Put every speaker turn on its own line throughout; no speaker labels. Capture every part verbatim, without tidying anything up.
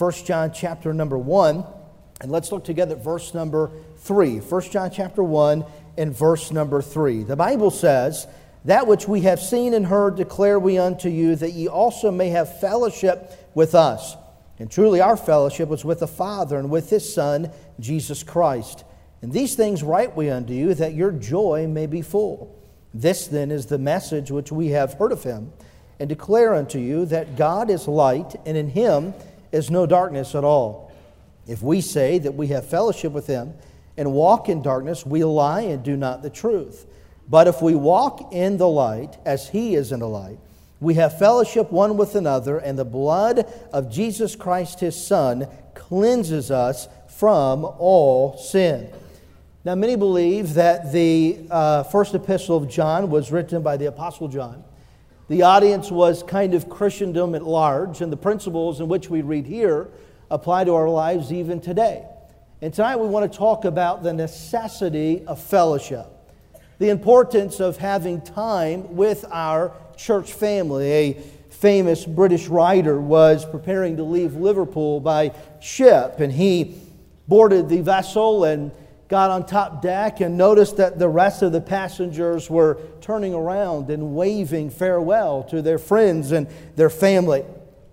First John chapter number one. And let's look together at verse number three. First John chapter one and verse number three. The Bible says, "That which we have seen and heard declare we unto you, that ye also may have fellowship with us. And truly our fellowship was with the Father and with His Son, Jesus Christ. And these things write we unto you, that your joy may be full. This then is the message which we have heard of Him, and declare unto you, that God is light, and in Him is no darkness at all. If we say that we have fellowship with Him and walk in darkness, we lie and do not the truth. But if we walk in the light, as He is in the light, we have fellowship one with another, and the blood of Jesus Christ His Son cleanses us from all sin." Now, many believe that the uh, first epistle of John was written by the Apostle John. The audience was kind of Christendom at large, and the principles in which we read here apply to our lives even today. And tonight we want to talk about the necessity of fellowship, the importance of having time with our church family. A famous British writer was preparing to leave Liverpool by ship, and he boarded the vessel and got on top deck and noticed that the rest of the passengers were turning around and waving farewell to their friends and their family.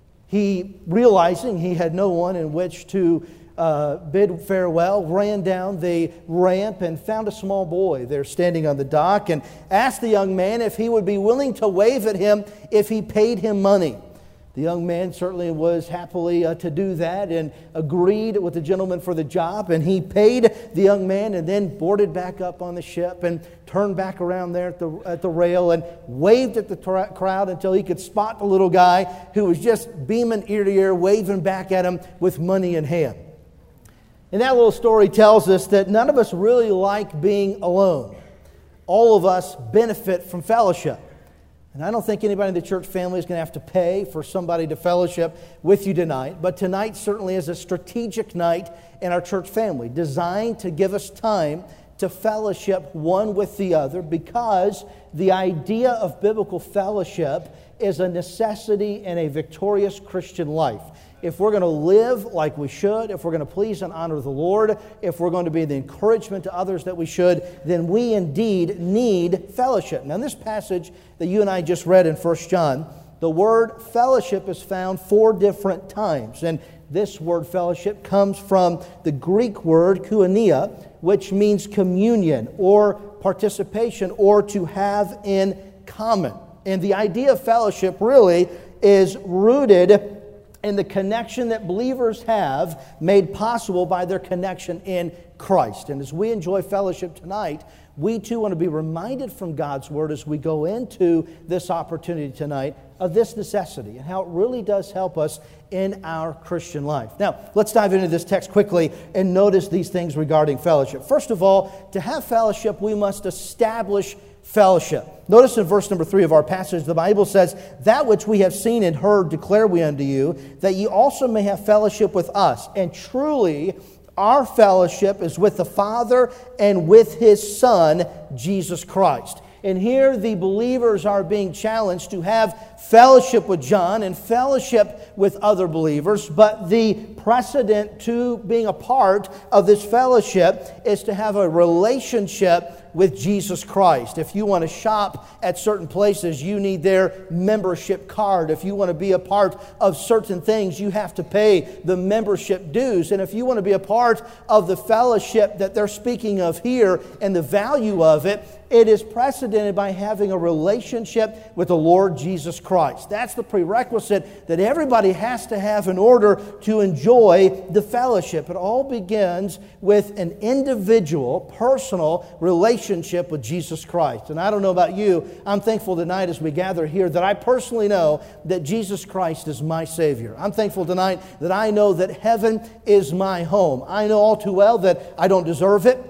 He, realizing he had no one in which to uh, bid farewell, ran down the ramp and found a small boy there standing on the dock, and asked the young man if he would be willing to wave at him if he paid him money. The young man certainly was happily uh, to do that, and agreed with the gentleman for the job, and he paid the young man, and then boarded back up on the ship and turned back around there at the, at the rail and waved at the tra- crowd until he could spot the little guy who was just beaming ear to ear, waving back at him with money in hand. And that little story tells us that none of us really like being alone. All of us benefit from fellowship. And I don't think anybody in the church family is going to have to pay for somebody to fellowship with you tonight. But tonight certainly is a strategic night in our church family, designed to give us time to fellowship one with the other, because the idea of biblical fellowship is a necessity in a victorious Christian life. If we're going to live like we should, if we're going to please and honor the Lord, if we're going to be the encouragement to others that we should, then we indeed need fellowship. Now, in this passage that you and I just read in First John, the word fellowship is found four different times. And this word fellowship comes from the Greek word koinonia, which means communion or participation or to have in common. And the idea of fellowship really is rooted in the connection that believers have, made possible by their connection in Christ. And as we enjoy fellowship tonight, we too want to be reminded from God's Word as we go into this opportunity tonight of this necessity and how it really does help us in our Christian life. Now, let's dive into this text quickly and notice these things regarding fellowship. First of all, to have fellowship, we must establish fellowship. Notice in verse number three of our passage, the Bible says, "That which we have seen and heard declare we unto you, that ye also may have fellowship with us. And truly our fellowship is with the Father and with His Son, Jesus Christ." And here the believers are being challenged to have fellowship with John and fellowship with other believers. But the precedent to being a part of this fellowship is to have a relationship with Jesus Christ. If you want to shop at certain places, you need their membership card. If you want to be a part of certain things, you have to pay the membership dues. And if you want to be a part of the fellowship that they're speaking of here and the value of it, it is precedented by having a relationship with the Lord Jesus Christ. That's the prerequisite that everybody has to have in order to enjoy the fellowship. It all begins with an individual, personal relationship with Jesus Christ. And I don't know about you, I'm thankful tonight as we gather here that I personally know that Jesus Christ is my Savior. I'm thankful tonight that I know that heaven is my home. I know all too well that I don't deserve it.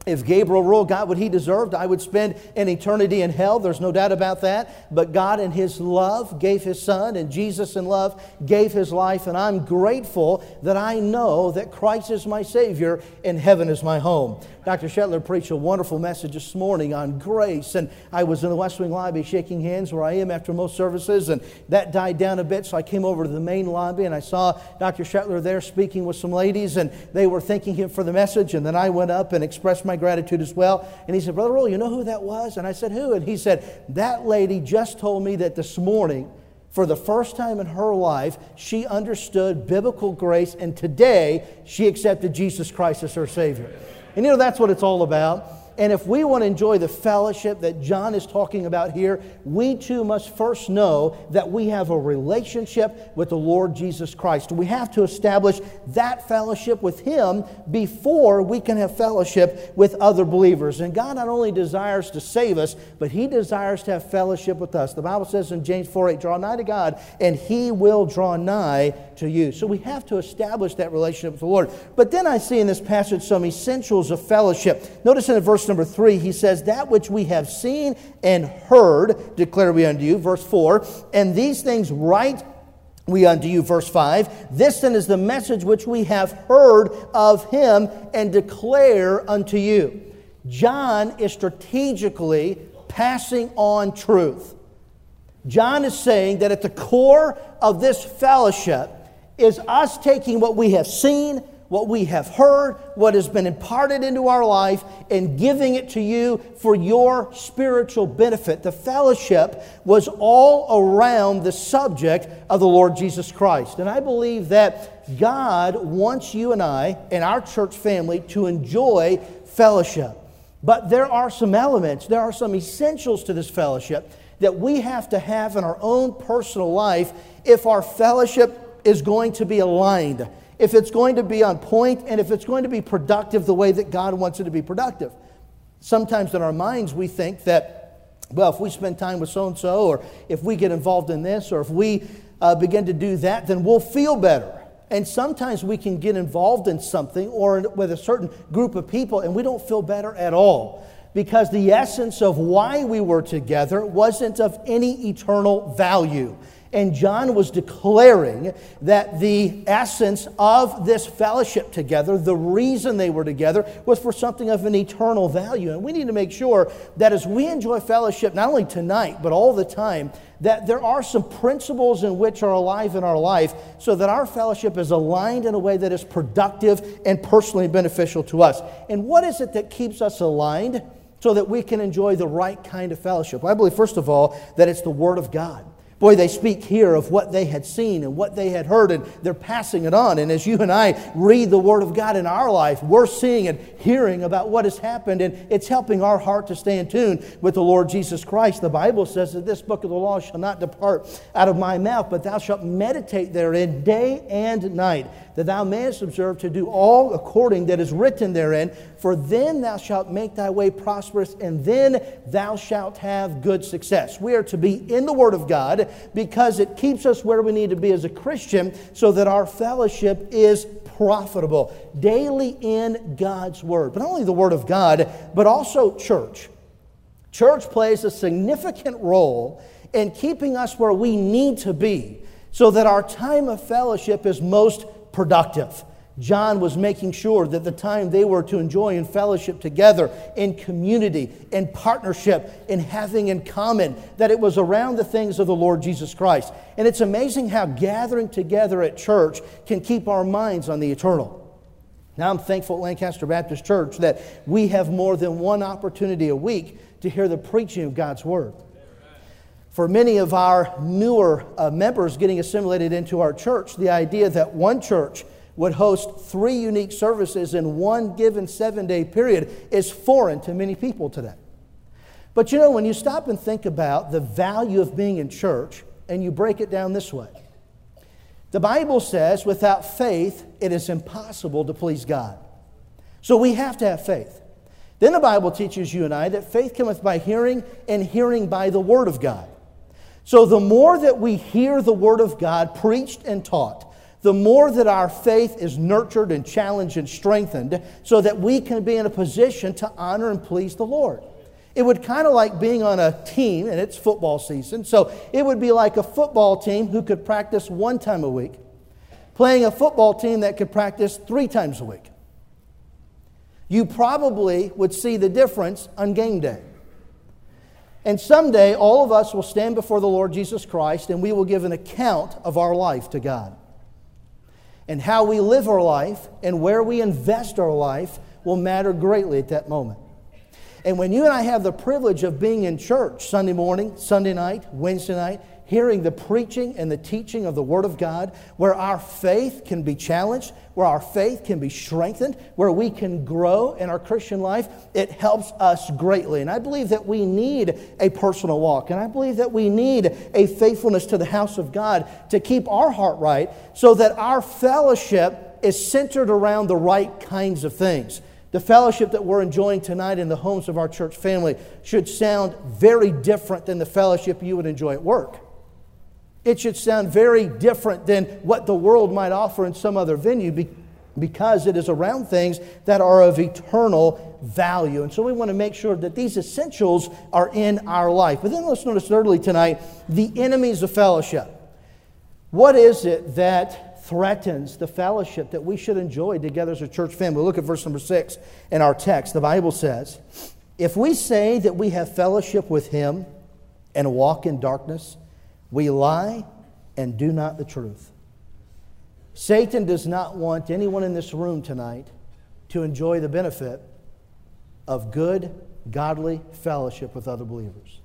If Gabriel Rohl got what he deserved, I would spend an eternity in hell. There's no doubt about that. But God in His love gave His Son, and Jesus in love gave His life. And I'm grateful that I know that Christ is my Savior and heaven is my home. Doctor Shetler preached a wonderful message this morning on grace. And I was in the West Wing lobby shaking hands where I am after most services. And that died down a bit, so I came over to the main lobby and I saw Doctor Shetler there speaking with some ladies. And they were thanking him for the message. And then I went up and expressed my gratitude as well. And he said, Brother Rohl, you know who that was? And I said, who? And he said, that lady just told me that this morning, for the first time in her life, she understood biblical grace, and today she accepted Jesus Christ as her Savior. And you know, that's what it's all about. And if we want to enjoy the fellowship that John is talking about here, we too must first know that we have a relationship with the Lord Jesus Christ. We have to establish that fellowship with Him before we can have fellowship with other believers. And God not only desires to save us, but He desires to have fellowship with us. The Bible says in James four eight, draw nigh to God, and He will draw nigh to you. So we have to establish that relationship with the Lord. But then I see in this passage some essentials of fellowship. Notice in verse number three, he says, that which we have seen and heard declare we unto you. Verse four, and these things write we unto you. Verse five, this then is the message which we have heard of Him and declare unto you. John is strategically passing on truth. John is saying that at the core of this fellowship is us taking what we have seen, what we have heard, what has been imparted into our life, and giving it to you for your spiritual benefit. The fellowship was all around the subject of the Lord Jesus Christ. And I believe that God wants you and I and our church family to enjoy fellowship. But there are some elements, there are some essentials to this fellowship that we have to have in our own personal life if our fellowship is going to be aligned, if it's going to be on point, and if it's going to be productive the way that God wants it to be productive. Sometimes in our minds we think that, well, if we spend time with so-and-so, or if we get involved in this, or if we uh, begin to do that, then we'll feel better. And sometimes we can get involved in something or with a certain group of people and we don't feel better at all, because the essence of why we were together wasn't of any eternal value. And John was declaring that the essence of this fellowship together, the reason they were together, was for something of an eternal value. And we need to make sure that as we enjoy fellowship, not only tonight, but all the time, that there are some principles in which are alive in our life so that our fellowship is aligned in a way that is productive and personally beneficial to us. And what is it that keeps us aligned so that we can enjoy the right kind of fellowship? Well, I believe, first of all, that it's the Word of God. Boy, they speak here of what they had seen and what they had heard, and they're passing it on. And as you and I read the Word of God in our life, we're seeing and hearing about what has happened, and it's helping our heart to stay in tune with the Lord Jesus Christ. The Bible says that this book of the law shall not depart out of my mouth, but thou shalt meditate therein day and night, that thou mayest observe to do all according that is written therein. For then thou shalt make thy way prosperous, and then thou shalt have good success. We are to be in the Word of God because it keeps us where we need to be as a Christian so that our fellowship is profitable. Daily in God's Word. But not only the Word of God, but also church. Church plays a significant role in keeping us where we need to be so that our time of fellowship is most productive. John was making sure that the time they were to enjoy in fellowship together, in community, in partnership, in having in common, that it was around the things of the Lord Jesus Christ. And it's amazing how gathering together at church can keep our minds on the eternal. Now I'm thankful at Lancaster Baptist Church that we have more than one opportunity a week to hear the preaching of God's Word. For many of our newer uh, members getting assimilated into our church, the idea that one church would host three unique services in one given seven-day period is foreign to many people today. But you know, when you stop and think about the value of being in church, and you break it down this way, the Bible says, without faith, it is impossible to please God. So we have to have faith. Then the Bible teaches you and I that faith cometh by hearing, and hearing by the Word of God. So the more that we hear the Word of God preached and taught, the more that our faith is nurtured and challenged and strengthened so that we can be in a position to honor and please the Lord. It would kind of like being on a team, and it's football season, so it would be like a football team who could practice one time a week, playing a football team that could practice three times a week. You probably would see the difference on game day. And someday, all of us will stand before the Lord Jesus Christ, and we will give an account of our life to God. And how we live our life and where we invest our life will matter greatly at that moment. And when you and I have the privilege of being in church Sunday morning, Sunday night, Wednesday night, hearing the preaching and the teaching of the Word of God, where our faith can be challenged, where our faith can be strengthened, where we can grow in our Christian life, it helps us greatly. And I believe that we need a personal walk, and I believe that we need a faithfulness to the house of God to keep our heart right so that our fellowship is centered around the right kinds of things. The fellowship that we're enjoying tonight in the homes of our church family should sound very different than the fellowship you would enjoy at work. It should sound very different than what the world might offer in some other venue because it is around things that are of eternal value. And so we want to make sure that these essentials are in our life. But then let's notice thirdly tonight, the enemies of fellowship. What is it that threatens the fellowship that we should enjoy together as a church family? Look at verse number six in our text. The Bible says, if we say that we have fellowship with Him and walk in darkness, we lie and do not the truth. Satan does not want anyone in this room tonight to enjoy the benefit of good, godly fellowship with other believers.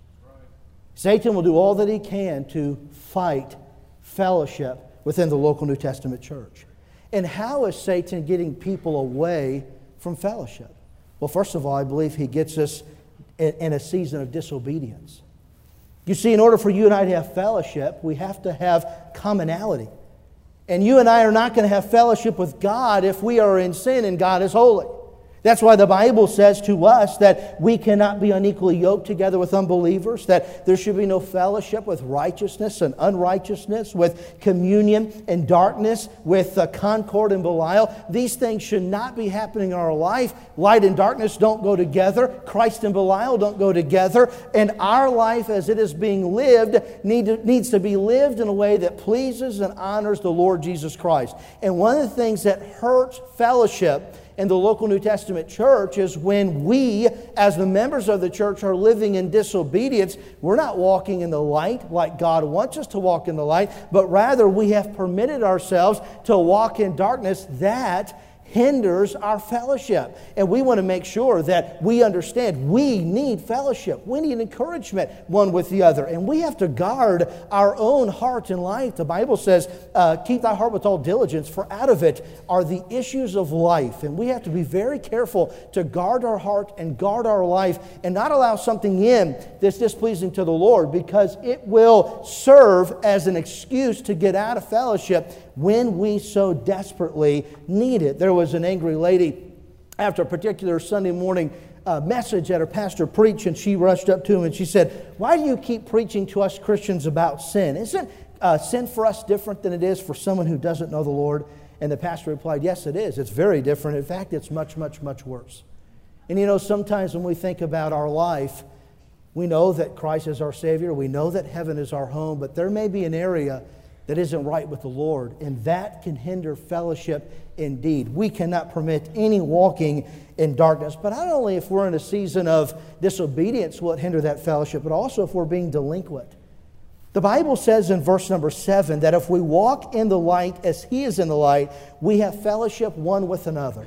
Satan will do all that he can to fight fellowship within the local New Testament church. And how is Satan getting people away from fellowship? Well, first of all, I believe he gets us in a season of disobedience. You see, in order for you and I to have fellowship, we have to have commonality. And you and I are not going to have fellowship with God if we are in sin and God is holy. That's why the Bible says to us that we cannot be unequally yoked together with unbelievers, that there should be no fellowship with righteousness and unrighteousness, with communion and darkness, with uh, concord and Belial. These things should not be happening in our life. Light and darkness don't go together. Christ and Belial don't go together. And our life as it is being lived need to, needs to be lived in a way that pleases and honors the Lord Jesus Christ. And one of the things that hurts fellowship in the local New Testament church is when we, as the members of the church, are living in disobedience. We're not walking in the light like God wants us to walk in the light, but rather we have permitted ourselves to walk in darkness. That hinders our fellowship. And we want to make sure that we understand we need fellowship. We need encouragement one with the other. And we have to guard our own heart and life. The Bible says, uh, keep thy heart with all diligence, for out of it are the issues of life. And we have to be very careful to guard our heart and guard our life and not allow something in that's displeasing to the Lord, because it will serve as an excuse to get out of fellowship when we so desperately need it. There was an angry lady after a particular Sunday morning uh, message that her pastor preached, and she rushed up to him and she said, "Why do you keep preaching to us Christians about sin? Isn't uh, sin for us different than it is for someone who doesn't know the Lord?" And the pastor replied, "Yes, it is. It's very different. In fact, it's much, much, much worse." And you know, sometimes when we think about our life, we know that Christ is our Savior. We know that heaven is our home, but there may be an area that isn't right with the Lord, and that can hinder fellowship indeed. We cannot permit any walking in darkness. But not only if we're in a season of disobedience will it hinder that fellowship, but also if we're being delinquent. The Bible says in verse number seven that if we walk in the light as He is in the light, we have fellowship one with another.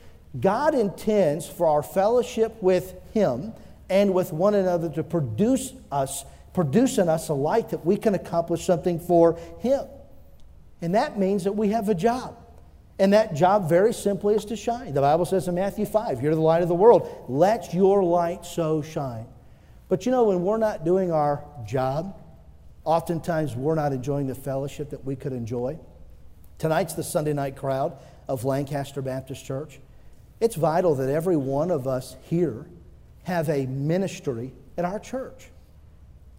God intends for our fellowship with Him and with one another to produce us produce in us a light that we can accomplish something for Him. And that means that we have a job. And that job, very simply, is to shine. The Bible says in Matthew five, "You're the light of the world. Let your light so shine." But you know, when we're not doing our job, oftentimes we're not enjoying the fellowship that we could enjoy. Tonight's the Sunday night crowd of Lancaster Baptist Church. It's vital that every one of us here have a ministry at our church.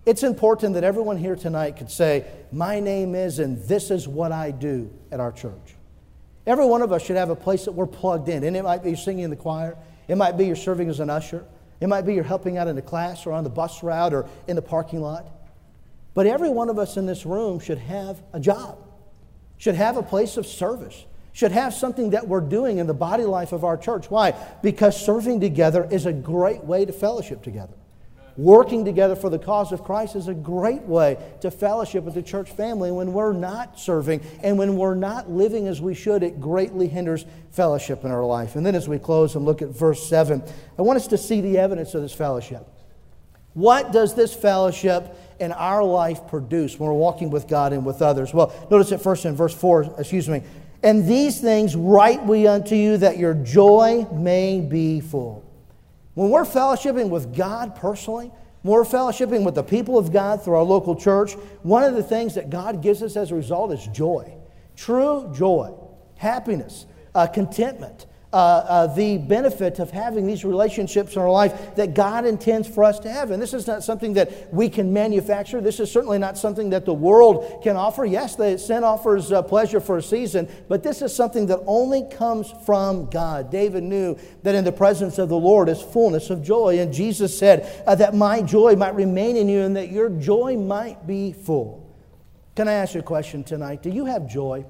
It's important that everyone here tonight could say, my name is and this is what I do at our church. Every one of us should have a place that we're plugged in. And it might be singing in the choir. It might be you're serving as an usher. It might be you're helping out in the class or on the bus route or in the parking lot. But every one of us in this room should have a job, should have a place of service, should have something that we're doing in the body life of our church. Why? Because serving together is a great way to fellowship together. Working together for the cause of Christ is a great way to fellowship with the church family. And when we're not serving and when we're not living as we should, it greatly hinders fellowship in our life. And then as we close and look at verse seven, I want us to see the evidence of this fellowship. What does this fellowship in our life produce when we're walking with God and with others? Well, notice it first in verse four, excuse me. And these things write we unto you, that your joy may be full. When we're fellowshipping with God personally, when we're fellowshipping with the people of God through our local church, one of the things that God gives us as a result is joy. True joy, happiness, uh, contentment, uh, uh, the benefit of having these relationships in our life that God intends for us to have. And this is not something that we can manufacture. This is certainly not something that the world can offer. Yes, the sin offers uh, pleasure for a season, but this is something that only comes from God. David knew that in the presence of the Lord is fullness of joy. And Jesus said uh, that my joy might remain in you and that your joy might be full. Can I ask you a question tonight? Do you have joy?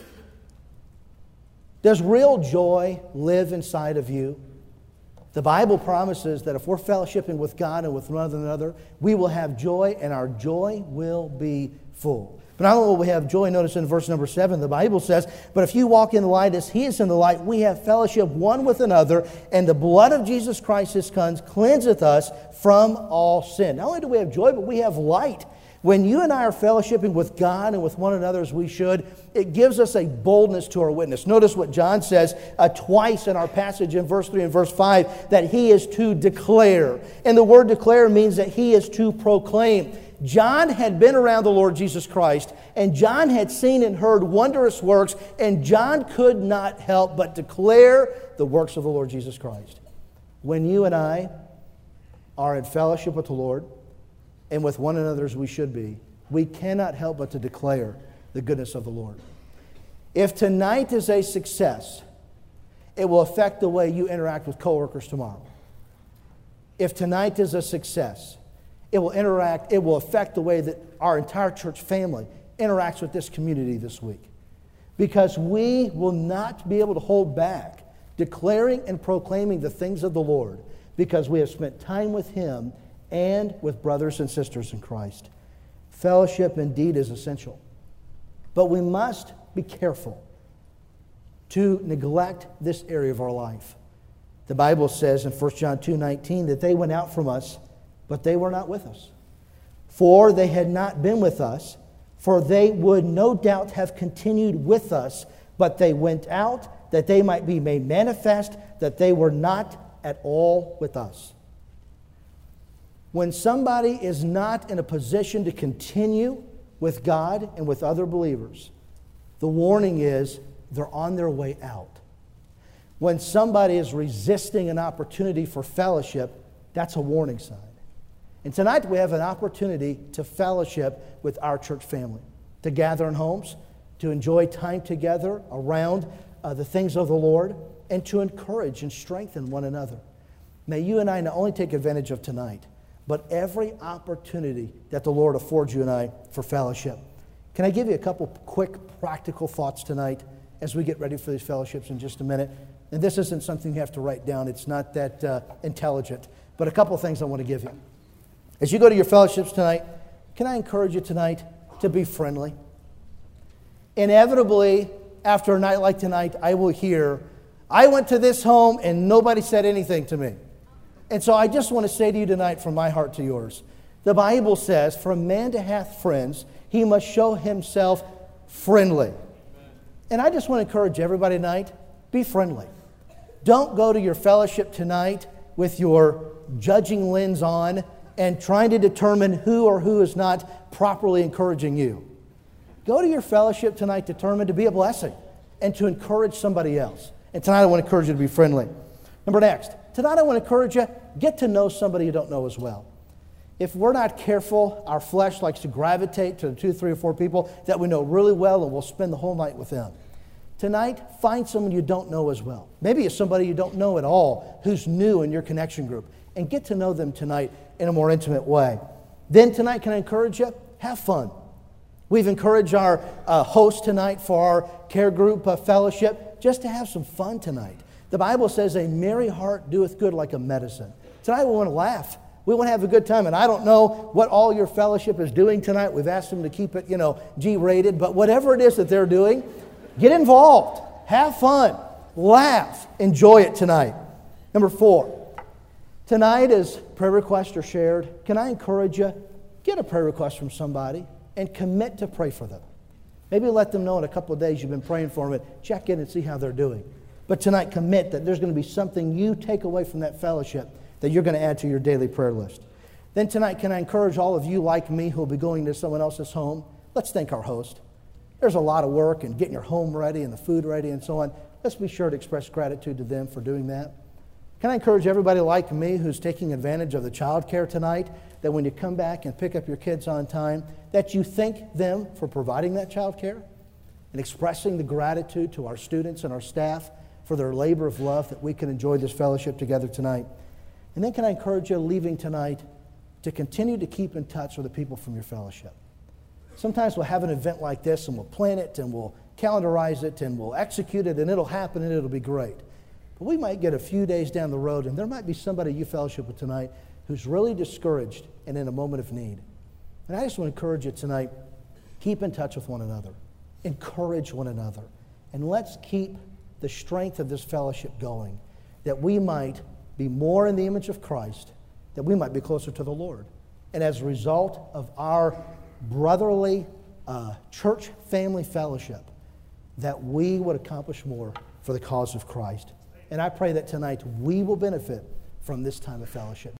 Does real joy live inside of you? The Bible promises that if we're fellowshipping with God and with one another, we will have joy and our joy will be full. But not only will we have joy, notice in verse number seven, the Bible says, but if you walk in the light as He is in the light, we have fellowship one with another, and the blood of Jesus Christ His Son cleanseth us from all sin. Not only do we have joy, but we have light. When you and I are fellowshipping with God and with one another as we should, it gives us a boldness to our witness. Notice what John says uh, twice in our passage in verse three and verse five, that he is to declare. And the word declare means that he is to proclaim. John had been around the Lord Jesus Christ, and John had seen and heard wondrous works, and John could not help but declare the works of the Lord Jesus Christ. When you and I are in fellowship with the Lord, and with one another as we should be, we cannot help but to declare the goodness of the Lord. If tonight is a success, it will affect the way you interact with coworkers tomorrow. If tonight is a success, it will interact, it will affect the way that our entire church family interacts with this community this week. Because we will not be able to hold back declaring and proclaiming the things of the Lord because we have spent time with Him and with brothers and sisters in Christ. Fellowship indeed is essential. But we must be careful to neglect this area of our life. The Bible says in First John two nineteen that they went out from us, but they were not with us. For they had not been with us, for they would no doubt have continued with us, but they went out that they might be made manifest that they were not at all with us. When somebody is not in a position to continue with God and with other believers, the warning is they're on their way out. When somebody is resisting an opportunity for fellowship, that's a warning sign. And tonight we have an opportunity to fellowship with our church family, to gather in homes, to enjoy time together around uh, the things of the Lord, and to encourage and strengthen one another. May you and I not only take advantage of tonight, but every opportunity that the Lord affords you and I for fellowship. Can I give you a couple quick practical thoughts tonight as we get ready for these fellowships in just a minute? And this isn't something you have to write down. It's not that uh, intelligent. But a couple things I want to give you. As you go to your fellowships tonight, can I encourage you tonight to be friendly? Inevitably, after a night like tonight, I will hear, I went to this home and nobody said anything to me. And so I just want to say to you tonight from my heart to yours, the Bible says, for a man to hath friends, he must show himself friendly. And I just want to encourage everybody tonight, be friendly. Don't go to your fellowship tonight with your judging lens on and trying to determine who or who is not properly encouraging you. Go to your fellowship tonight determined to be a blessing and to encourage somebody else. And tonight I want to encourage you to be friendly. Number next, tonight I want to encourage you, get to know somebody you don't know as well. If we're not careful, our flesh likes to gravitate to the two, three, or four people that we know really well, and we'll spend the whole night with them. Tonight, find someone you don't know as well. Maybe it's somebody you don't know at all who's new in your connection group, and get to know them tonight in a more intimate way. Then tonight, can I encourage you? Have fun. We've encouraged our uh, host tonight for our care group uh, fellowship just to have some fun tonight. The Bible says a merry heart doeth good like a medicine. Tonight we want to laugh. We want to have a good time. And I don't know what all your fellowship is doing tonight. We've asked them to keep it, you know, G-rated. But whatever it is that they're doing, get involved. Have fun. Laugh. Enjoy it tonight. Number four. Tonight, as prayer requests are shared, can I encourage you, get a prayer request from somebody and commit to pray for them. Maybe let them know in a couple of days you've been praying for them and check in and see how they're doing. But tonight, commit that there's going to be something you take away from that fellowship that you're going to add to your daily prayer list. Then tonight, can I encourage all of you like me who will be going to someone else's home? Let's thank our host. There's a lot of work in getting your home ready and the food ready and so on. Let's be sure to express gratitude to them for doing that. Can I encourage everybody like me who's taking advantage of the child care tonight, that when you come back and pick up your kids on time, that you thank them for providing that child care and expressing the gratitude to our students and our staff for their labor of love, that we can enjoy this fellowship together tonight. And then can I encourage you leaving tonight to continue to keep in touch with the people from your fellowship. Sometimes we'll have an event like this and we'll plan it and we'll calendarize it and we'll execute it and it'll happen and it'll be great. But we might get a few days down the road and there might be somebody you fellowship with tonight who's really discouraged and in a moment of need. And I just want to encourage you tonight, keep in touch with one another. Encourage one another. And let's keep the strength of this fellowship going, that we might be more in the image of Christ, that we might be closer to the Lord. And as a result of our brotherly uh, church family fellowship, that we would accomplish more for the cause of Christ. And I pray that tonight we will benefit from this time of fellowship.